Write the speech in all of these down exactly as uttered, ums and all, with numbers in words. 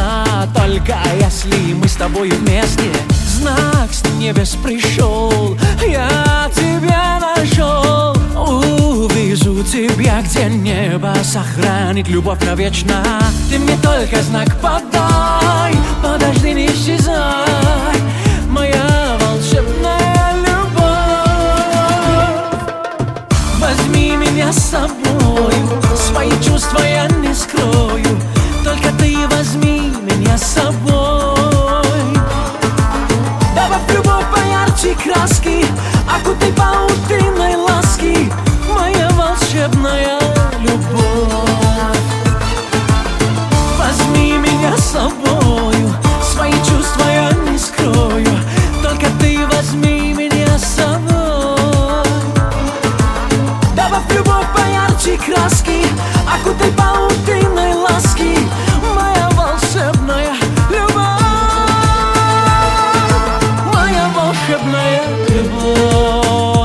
вечно, только если мы с тобой вместе. Знак с небес пришел, я тебя нашел. Увезу тебя, где небо сохранит любовь навечно. Ты мне только знак подай, подожди, не исчезай, моя волшебная любовь. Возьми меня с собою, свои чувства я не скрою, только ты возьми меня с собой. Добавь любовь поярче краски, окутай паутиной ласки, моя волшебная любовь. Возьми меня с собою, свои чувства я не скрою, только ты возьми меня с собой. Добавь любовь поярче краски, окутай паутиной ласки, моя волшебная любовь, моя волшебная любовь.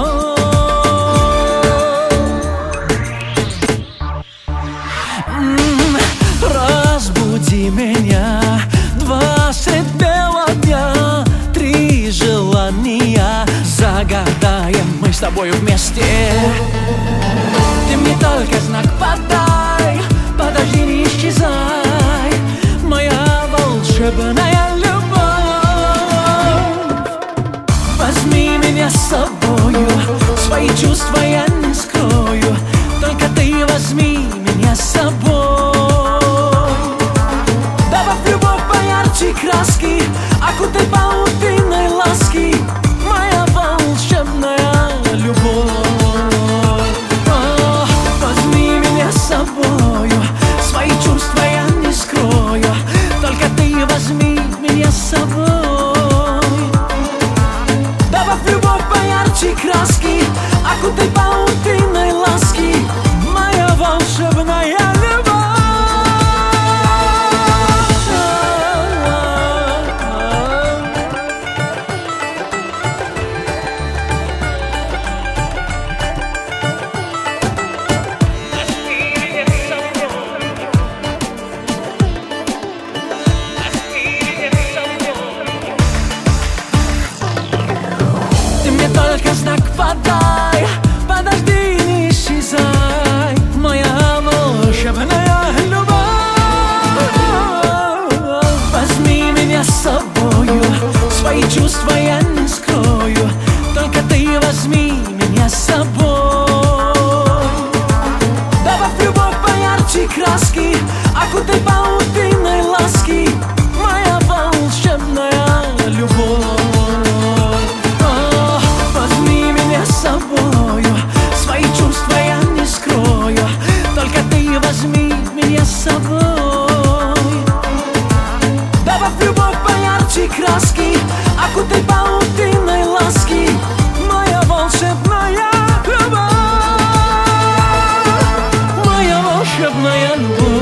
М-м, разбуди меня, два средь бела дня, три желания загадаем мы с тобою вместе. Ты мне только знак подай, подожди, не исчезай, моя волшебная любовь. Возьми меня с собою, свои чувства я не скрою, только ты возьми меня с собой. Добавь любовь поярче краски, окутай паутиной ласки, моя волшебная любовь. О, возьми меня с собою, свои чувства я не скрою, только ты возьми меня с собой. Добавь любовь поярче краски, окутай паутиной ласки, моя волшебная любовь. Ты мне только знак подай, подожди, не исчезай, моя волшебная любовь. Возьми меня с собою, свои чувства я не скрою, только ты возьми меня с собой. Добавь любовь поярче краски, окутай паутиной ласки, моя волшебная любовь. Возьми меня с собою, свои чувства я не скрою, только ты возьми меня с собой. Добавь любовь поярче краски, окутай паутиной ласки, моя волшебная любовь, моя волшебная любовь.